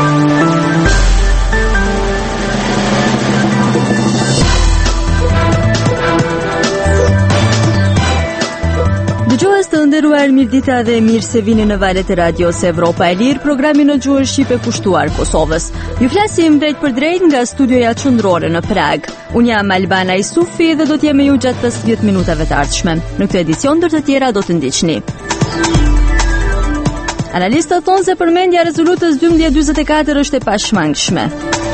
Dëgjues të nderuar, mirëdita dhe mirë se vini në valët e radios Evropa e Lirë, programi në gjuhën shqipe kushtuar Kosovës. Ju flasim drejt për drejt nga studioja qendrore në Prag. Unë jam Albana Isufi dhe do t'jem me ju gjatë 50 minutave të ardhshme. Në këtë edicion ndër të tjera do të ndiqni. Analistët thonë se përmendja e rezolutës 1244 është e pashmangshme.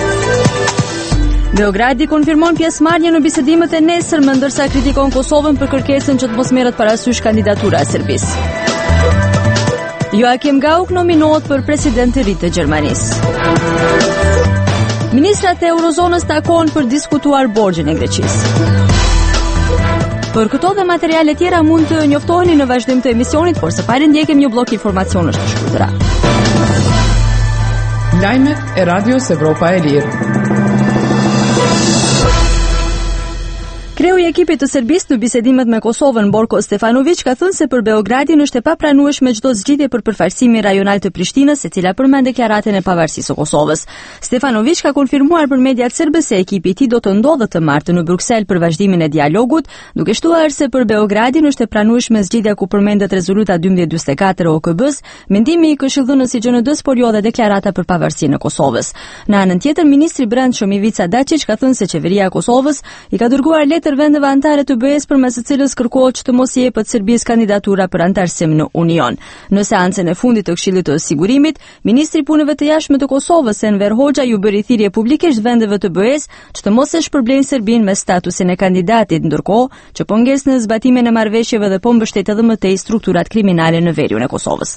Beogradi konfirmon pjesëmarrje në bisedimet e nesërme, ndërsa kritikon Kosovën për kërkesën që të mos merret parasysh kandidatura e Serbisë. Joachim Gauck nominohet për president të ri të Gjermanisë. Ministrat e Eurozonës takohen për diskutuar borxhin e Greqisë. Për këto dhe materiale tjera mund të njoftoheni në vazhdim të emisionit, por së pari ndjekim një blok informacionesh të shkurtëra. Lajmet e Radios Evropa e Lirë. Kreu i ekipit të Serbisë në bisedimet me Kosovën, Borko Stefanović, ka thënë se për Beogradin është e papranueshme çdo zgjidhje për përfaqësimin rajonal të Prishtinës, e cila përmend deklaratën e pavarësisë së Kosovës. Stefanović ka konfirmuar për mediat serbe se ekipi i tij do të ndodhet të martë në Bruksel për vazhdimin e dialogut, duke shtuar se për Beogradin është e pranueshme zgjidhja ku përmendet rezoluta 1244 e OKB-s, mendimi i Këshilldhënës së GND-s, por jo edhe deklarata për pavarësinë e Kosovës. Në anën tjetër, ministri i Brendshëm Ivica Dačić ka thënë se qeveria e Kosovës i ka dërguar letër vendeve anëtare të BE-s përmes së cilës kërkohet që të mos i jepet Serbisë kandidatura për antarësim në Union. Në seancën e fundit të Këshillit të Sigurimit, ministri i punëve të jashtme të Kosovës, Enver Hoxha, ju bëri thirrje publikisht vendeve të BE-s që të mos e shpërblejnë Serbinë me statusin e kandidatit, ndërkohë që po ngjes në zbatimin e marrëveshjeve dhe po mbështet edhe më tej strukturat kriminale në veriun e Kosovës.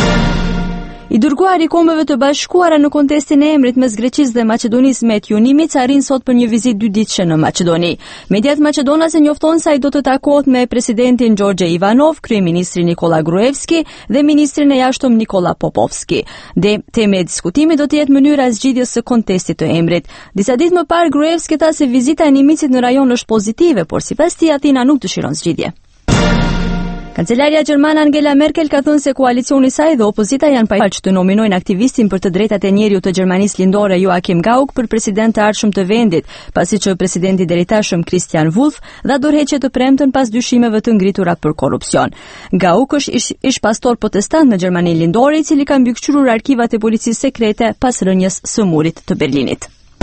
I dërguari i Kombeve të Bashkuara në kontestin e emrit mes Greqisë dhe Maqedonisë Metju Nimica arrin sot për një vizitë dyditëshe në Maqedoni. Mediat maqedonase njofton se ai do të takohet me presidentin Gjorgje Ivanov, kryeministrin Nikola Gruevski dhe ministrin e jashtëm Nikola Popovski. Tema e diskutimit do të jetë mënyra e zgjidhjes së kontestit të emrit. Disa ditë më parë Gruevski tha se vizita e Nimicit në rajon është pozitive, por sipas tij Atina nuk dëshiron zgjidhje. Kancelaria gjermane Angela Merkel ka thënë se koalicioni i saj dhe opozita janë pajisur që të nominojnë aktivistin për të drejtat e njeriut të Gjermanisë lindore Joachim Gauck për president të ardhshëm të vendit, pasi që presidenti i deritashëm Christian Wulff dha dorëheqje të premten pas dyshimeve të ngritura për korrupsion. Gauck është ish pastor protestant në Gjermaninë lindore, i cili ka mbikëqyrur arkivat e policisë sekrete pas rënjes së murit të Berlinit.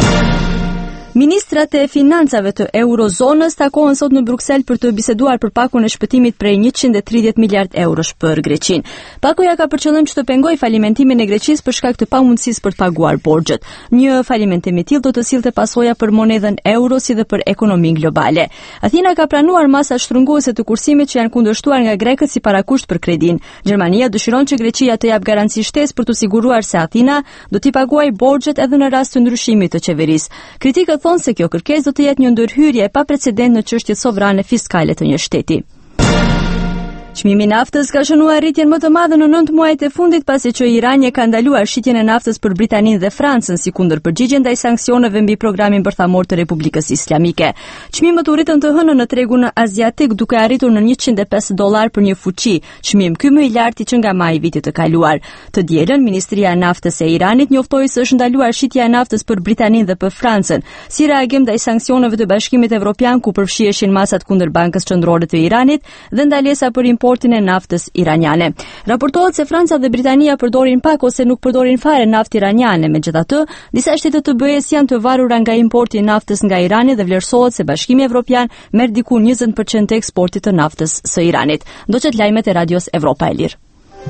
Ministrat e financave të Eurozonës takohen sot në Bruksel për të biseduar për pakun e shpëtimit prej 130 miliard eurosh për Greqinë. Pakuja ka për qëllim që të pengojë falimentimin e Greqisë për shkak të pamundësisë për të paguar borxhet. Një falimentim i tillë do të sillte pasoja për monedhën euro si dhe për ekonominë globale. Athina ka pranuar masa shtrënguese të kursimit që janë kundërshtuar nga grekët si parakusht për kredin. Gjermania dëshiron që Greqia të jap garanci shtesë për të siguruar se Athina do t'i paguajë borxhet edhe në rast të ndryshimit të qeverisë. Kritikët thonë se kjo kërkesë do të jetë një ndërhyrje pa precedent në çështjet sovrane fiskale të një shteti. Çmimi i naftës ka shënuar rritjen më të madhe në 9 muajt e fundit pasi që Irani ka ndaluar shitjen e naftës për Britaninë dhe Francën si kundërpërgjigje ndaj sanksioneve mbi programin bërthamor të Republikës Islamike. Çmimet u rritën të hënën në tregun aziatik duke arritur në $105 për një fuqi, çmim ky më i lartë që nga maji i vitit të kaluar. Të dielën Ministria e Naftës e Iranit njoftoi se është ndaluar shitja e naftës për Britaninë dhe për Francën, si reagim ndaj sanksioneve të Bashkimit Evropian ku përfshiheshin masat kundër Bankës Qendrore të Iranit dhe ndalesa për importin e naftës iraniane. Raportohet se Franca dhe Britania përdorin pak ose nuk përdorin fare naftë iraniane. Megjithatë, disa shtete të BE-s janë të varura nga importi i naftës nga Irani dhe vlerësohet se Bashkimi Evropian merr diku 20% të eksportit të naftës së Iranit. Ndoqet lajmet e Radios Evropa e Lirë.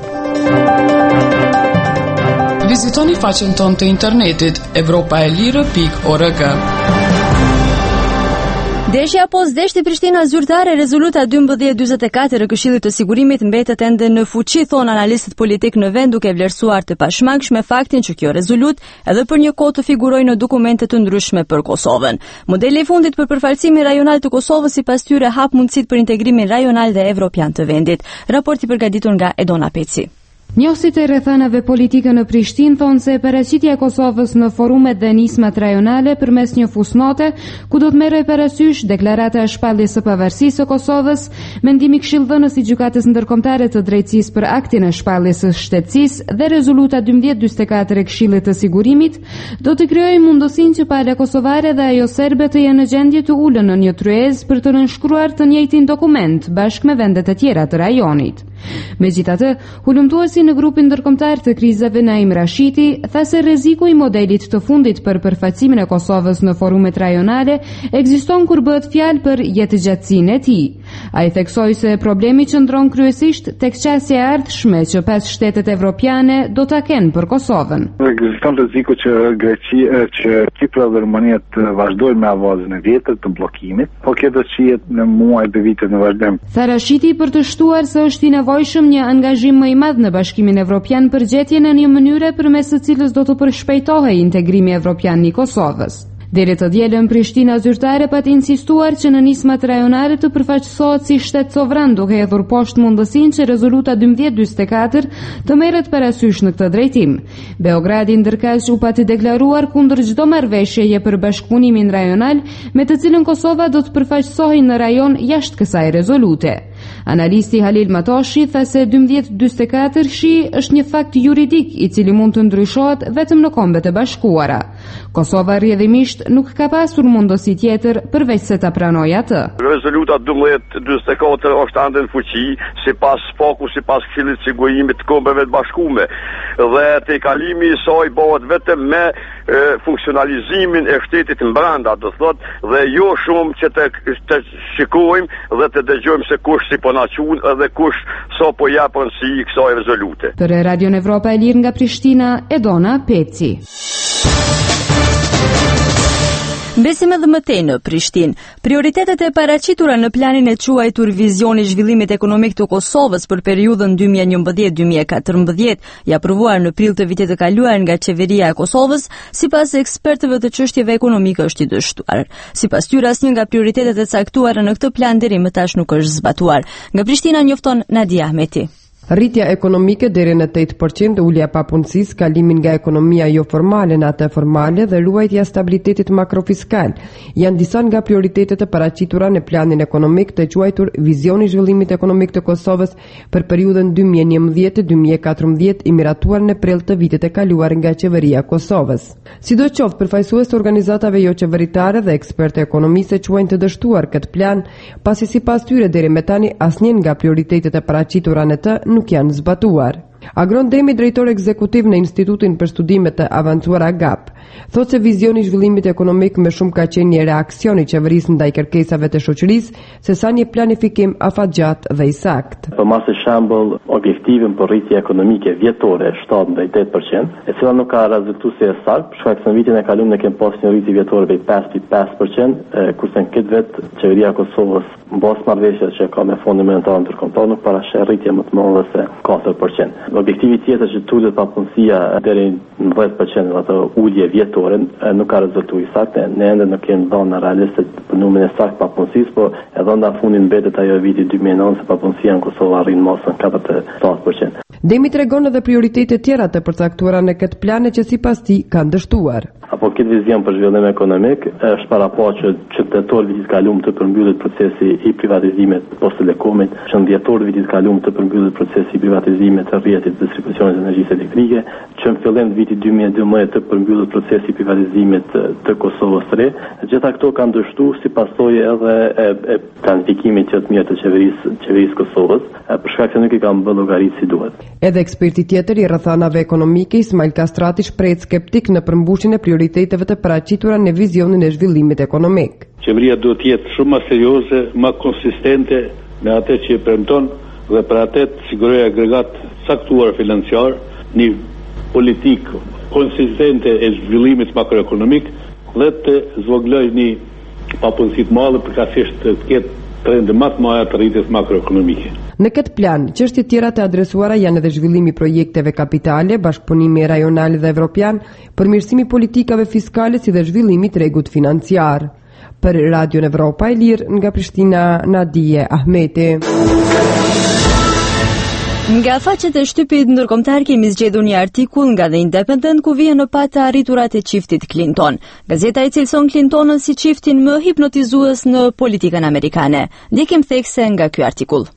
Vizitoni faqen tonë të internetit europaelire.org. Deshja apo s'deshti Prishtina zyrtare, rezoluta 1244 e Këshillit të Sigurimit mbetet ende në fuqi, thon analistët politik në vend, duke vlerësuar të pashmangshme faktin që kjo rezolut edhe për një kohë të figurojë në dokumente të ndryshme për Kosovën. Modeli i fundit për përfaqësimin rajonal të Kosovës sipas tyre hap mundësitë për integrimin rajonal dhe evropian të vendit. Raporti përgatitur nga Edona Peci. Njohësit e rrethanave politike në Prishtinë thonë se paraqitja e Kosovës në forumet dhe nismat rajonale përmes një fusnote ku do të merrej parasysh deklarata e shpalljes së pavarësisë së Kosovës, mendimi këshillëdhënës i Gjykatës Ndërkombëtare të Drejtësisë për aktin e shpalljes së shtetësisë dhe rezoluta 1244 e Këshillit të Sigurimit do të krijojë mundësinë që pala kosovare dhe ajo serbe të jenë në gjendje të ulën në një tryezë për të nënshkruar të njëjtin dokument bashkë me vendet e tjera të rajonit. Megjithatë, hulumtuesi në grupin ndërkombëtar të krizave Naim Rashiti tha se rreziku i modelit të fundit për përfaqësimin e Kosovës në forumet rajonale ekziston kur bëhet fjalë për jetëgjatësinë e tij. Ai theksoi se problemi qëndron kryesisht tek qasja e ardhshme që 5 shtetet evropiane do ta kenë për Kosovën. Ekziston rreziku që Greqia, që Kipri dhe Rumania të vazhdojnë me avazën e vjetër të bllokimit, por kjo do të shihet në muaj dhe vite në vazhdim. Tha Rashiti për të shtuar se është i nevojshëm një angazhim më i madh në Bashkimin Evropian për gjetjen e një mënyre përmes së cilës do të përshpejtohej integrimi evropian i Kosovës. Deri të dielën Prishtina zyrtare pat insistuar që në nismat rajonale të përfaqësohet si shtet sovran, duke hedhur poshtë mundësinë që rezoluta 1244 të merret parasysh në këtë drejtim. Beogradi ndërkaq u pati deklaruar kundër çdo marrëveshjeje për bashkëpunimin rajonal, me të cilën Kosova do të përfaqësohej në rajon jashtë kësaj rezolute. Analisti Halil Matoshi tha se 1244-shi është një fakt juridik i cili mund të ndryshohet vetëm në Kombet e Bashkuara. Kosova rrjedhimisht nuk ka pasur mundësi tjetër përveç se ta pranojë atë. Rezoluta 1244 është ende në fuqi sipas FOK-u, sipas Këshillit të Sigurimit të Kombeve të Bashkuara dhe tejkalimi i saj bëhet vetëm me funksionalizimin e shtetit brenda, do thotë, dhe jo shumë që të shikojmë dhe të dëgjojmë se kush si po na qun edhe kush sa po jap rëndësi kësaj rezolute. Për Radion Evropa e Lirë nga Prishtina, Edona Peci. Besim edhe mëtej në Prishtinë. Prioritetet e paraqitura në planin e quajtur Vizioni i Zhvillimit Ekonomik të Kosovës për periudhën 2011-2014, i aprovuar në prill të vitit të kaluar nga qeveria e Kosovës, sipas ekspertëve të çështjeve ekonomike është i dështuar. Sipas tyre, asnjë nga prioritetet e caktuara në këtë plan deri më tash nuk është zbatuar. Nga Prishtina njofton Nadia Ahmeti. Rritja ekonomike deri në 8%, ulja papunësisë, kalimin nga ekonomia jo formale në atë formale dhe ruajtja stabilitetit makrofiskal janë disa nga prioritetet e paraqitura në planin ekonomik të quajtur Vizioni i Zhvillimit Ekonomik të Kosovës për periudhën 2011-2014, i miratuar në prill të vitit të kaluar nga qeveria e Kosovës. Sidoqoftë, përfaqësues të organizatave jo qeveritare dhe ekspertë ekonomisë quajnë të dështuar këtë plan, pasi sipas tyre deri më tani asnjë nga prioritetet e paraqitura në të nuk janë zbatuar. Agron Demi, drejtor ekzekutiv në Institutin për Studime të Avancuara GAP, thotë se vizioni i zhvillimit ekonomik më shumë ka qenë një reaksion i qeverisë ndaj kërkesave të shoqërisë, sesa një planifikim afatgjat dhe i saktë. Për marrë shembull objektivin për rritje ekonomike vjetore 7-8%, e cila nuk ka rezultuar si e saktë, për shkak se në vitin e kaluar ne kemi pasur një rritje vjetore prej 5.5%, kurse në këtë vit qeveria e Kosovës mbas marrëveshjes që ka me Fondin Monetar Ndërkombëtar nuk parasheh rritje më të madhe se 4%. Objektivi tjetër që tullet papunësia deri në 10% ato ulje vjetore nuk ka rezultuar i saktë. Ne ende nuk kemi dhënë realiste për numrin e saktë papunësisë, por edhe në fundin mbetet ajo viti 2009 se papunësia në Kosovë arrin mosën 4.7%. Demi tregon edhe prioritetet tjera të përcaktuara në këtë plan që sipas tij kanë dështuar. Apo këtë vizion për zhvillim ekonomik është paraqë që tetor vitit kaluar të përmbyllet procesi i privatizimit post telekomit, që në dhjetor vitit kaluar të përmbyllet procesi i privatizimit të rrjetit të distribucionit të energjisë elektrike, që në fillim të vitit 2012 të përmbyllet procesi i privatizimit të Kosovës së Re. Gjitha këto kanë dështuar si pasojë edhe e planifikimit që të mirë të qeverisë Kosovës, për shkak se nuk i kanë bërë llogaritë si duhet. Edhe eksperti tjetër i rrethanave ekonomike, Ismail Kastrati, shpreh skeptik në përmbushjen e prioriteteve të paraqitura në vizionin e zhvillimit ekonomik. Qeveria duhet të jetë shumë më serioze, më konsistente me atë që premton dhe për atë të sigurojë agregat caktuar financiar, një politikë konsistente e zhvillimit makroekonomik dhe të zvoglojë një papunësi të madhe përkatësisht të ketë trende më të mëdha të rritjes makroekonomike. Në këtë plan, çështje të tjera të adresuara janë edhe zhvillimi i projekteve kapitale, bashkëpunimi rajonal dhe evropian, përmirësimi politikave fiskale si dhe zhvillimi i tregut financiar. Për Radion Evropa e Lirë nga Prishtina, Nadia Ahmeti. Nga faqet e shtypit ndërkombëtar kemi zgjedhur një artikull nga The Independent ku vjen në pat të arriturat e çiftit Clinton. Gazeta e cilëson Clintonën si çiftin më hipnotizues në politikën amerikane. Ndjekim thekse nga ky artikull.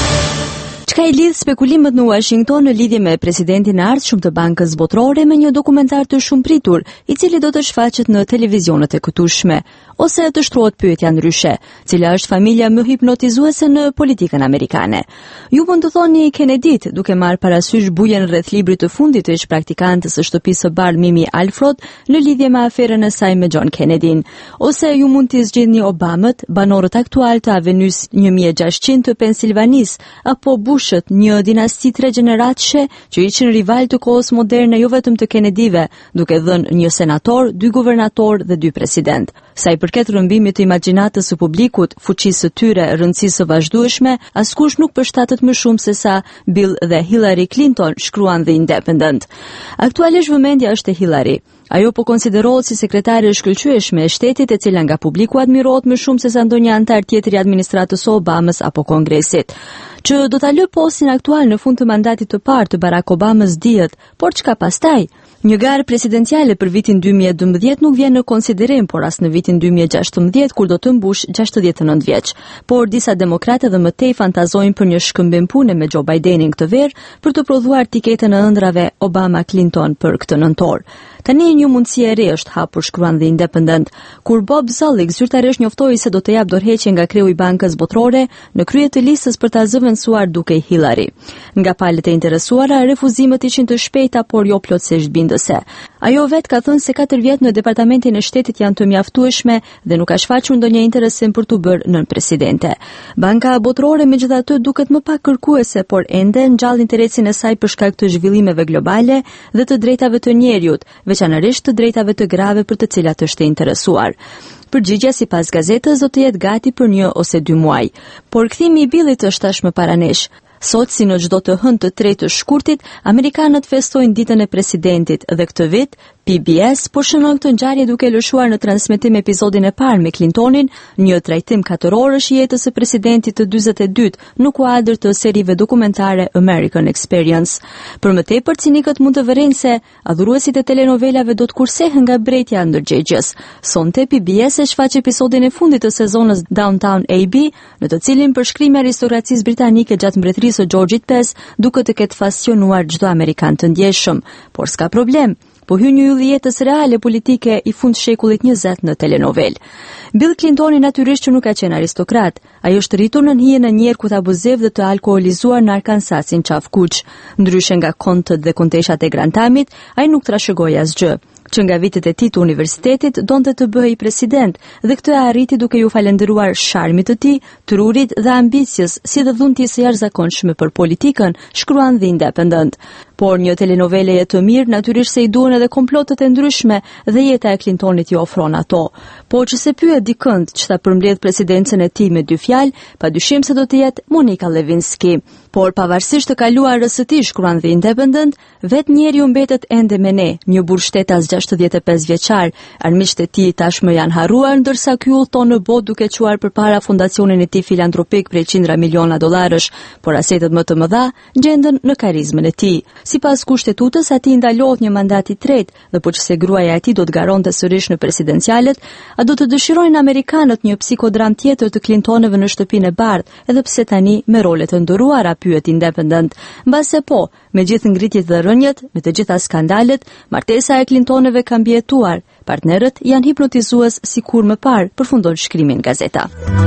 Çka I lidh spekulimet në Washington në lidhje me presidentin e ardhshëm të Bankës Botërore me një dokumentar të shumëpritur, I cili do të shfaqet në televizionet e këtueshme, ose të shtrohet pyetja ndryshe, cila është familja më hipnotizuese në politikën amerikane. Ju mund të thoni Kennedy-t, duke marrë parasysh bujen rreth librit të fundit të ish praktikantës së shtëpisë së bardhë Mimi Alford në lidhje me aferën e saj me John Kennedyn, ose ju mund t'i zgjidhni Obamët, banorët aktual të Avenys 1600 të Pensilvanisë, apo Bushët, një dinasti 3 gjeneratëshe që ishin rival të kohës moderne jo vetëm të Kennedyve, duke dhënë një senator, 2 guvernator dhe 2 president. Sa I përket rrëmbimit të imagjinatës së publikut, fuqisë së tyre, rëndësisë së vazhdueshme, askush nuk përshtatet më shumë se sa Bill dhe Hillary Clinton, shkruan The Independent. Aktualisht vëmendja është e Hillary. Ajo po konsiderohet si sekretare e shkëlqyeshme e shtetit, e cila nga publiku admirohet më shumë se sa ndonjë antar tjetër I administratës së Obamës apo Kongresit. Që do ta lë postin aktual në fund të mandatit të parë të Barack Obamës dihet, por çka pastaj? Një garë presidenciale për vitin 2012 nuk vjen në konsiderim, por as në vitin 2016 kur do të mbush 69 vjeç. Por disa demokratë dhe më tej fantazojnë për një shkëmbim pune me Joe Bidenin këtë verë për të prodhuar tiketën e ëndrave Obama-Clinton për këtë nëntor. Tani një mundësi e re është hapur, shkruan The Independent, kur Bob Zoellick zyrtarisht njoftoi se do të jap dorëheqje nga kreu I Bankës Botërore në krye të listës për ta zëvendësuar duke Hillary. Nga palët e interesuara, refuzimet ishin të shpejta por jo plotësisht bindëse. Ajo vetë ka thënë se 4 vjet në departamentin e shtetit janë të mjaftueshme dhe nuk ka shfaqur ndonjë interesim për të bërë nën presidente. Banka Botërore megjithatë duket më pak kërkuese, por ende ngjall interesin e saj për shkak të zhvillimeve globale dhe të drejtave të njerëzit, veçanërisht të drejtave të grave për të cilat është e interesuar. Përgjigjja sipas gazetës do të jetë gati për 1 ose 2 muaj, por kthimi I Billit është tashmë paranesh. Sot, si në çdo të hënë të tretë të shkurtit, amerikanët festojnë ditën e presidentit dhe këtë vit PBS po shënon këtë ngjarje duke lëshuar në transmetim episodin e parë me Clintonin, një trajtim 4 orësh I jetës së presidentit të 42 në kuadër të serive dokumentare American Experience. Për më tepër, cinikët mund të vërenë se adhuruesit e telenovelave do të kursehen nga brejtja ndërgjegjës. Sonte PBS e shfaq episodin e fundit të sezonës Downtown AB, në të cilin përshkrimi I aristokracisë britanike gjatë mbretërisë së Georgit V duket të ketë fascionuar çdo amerikan të ndjeshëm, por s'ka problem. Po hyn një yll I jetës reale politike I fund shekullit 20 në telenovel. Bill Clintoni natyrisht që nuk ka qenë aristokrat. Ai është rritur në hijen e një erkut abuziv dhe të alkoolizuar në Arkansasin qafkuq. Ndryshe nga kontët dhe konteshat e Grantamit, ai nuk trashëgoi asgjë. Që nga vitet e tij të universitetit donte të bëhej president dhe këtë e arriti duke ju falendëruar sharmit të tij, trurit dhe ambiciës, si dhe dhuntisë së jashtëzakonshme për politikën, shkruan The Independent. Por një telenovele e të mirë natyrisht se I duhen edhe komplotët e ndryshme dhe jeta e Clintonit I ofron ato. Po që se pyet dikënd që ta përmbledh presidencën e tij me 2 fjalë, padyshim se do të jetë Monica Lewinsky. Por pavarësisht të kaluarës së tij, shkruan The Independent, vetë njeriu mbetet ende me ne, një burr shtetas 65 vjeçar. Armiqtë e tij tashmë janë harruar, ndërsa ky udhton në botë duke quar përpara fondacionin e tij filantropik prej $100 miliona, por asetet më të mëdha gjenden në karizmën e tij. Sipas kushtetutës, atij ndalohet një mandat I tretë dhe po që se gruaja e tij do të garonte sërish në presidencialet, a do të dëshirojnë amerikanët një psikodram tjetër të Clintonëve në shtëpinë e bardhë, edhe pse tani me role të ndëruara, pyet Independent. Mbase po, me gjithë ngritjet dhe rënjet, me të gjitha skandalet, martesa e Clintonëve ka mbijetuar. Partnerët janë hipnotizues sikur më parë, përfundon shkrimin gazeta.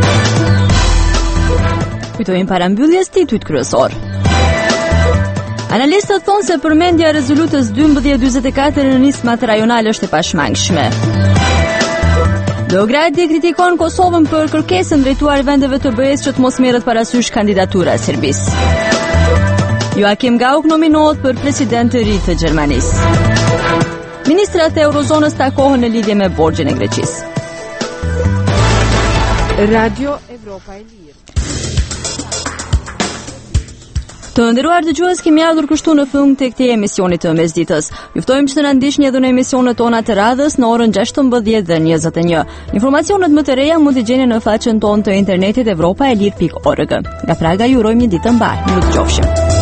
Kujtojmë parambylljes titujt kryesor. Analistët thonë se përmendja e rezolutës 1244 në nismat rajonale është e pashmangshme. Beogradi kritikon Kosovën për kërkesën drejtuar vendeve të BE-s që të mos merret parasysh kandidatura e Serbisë. Joachim Gauck nominohet për president të ri të Gjermanisë. Ministrat e Eurozonës takohen në lidhje me borxhin e Greqisë. Radio Evropa e Lirë. Të nderuar dëgjues, kemi ardhur kështu në fund të këtij emisioni të mesditës. Ju ftojmë që të na ndiqni edhe në emisionet tona të radhës në orën 16 dhe 21. Informacionet më të reja mund t'i gjeni në faqen tonë të internetit evropaelir.org. Nga Praga ju urojmë një ditë të mbar. Mirë dëgjofshim.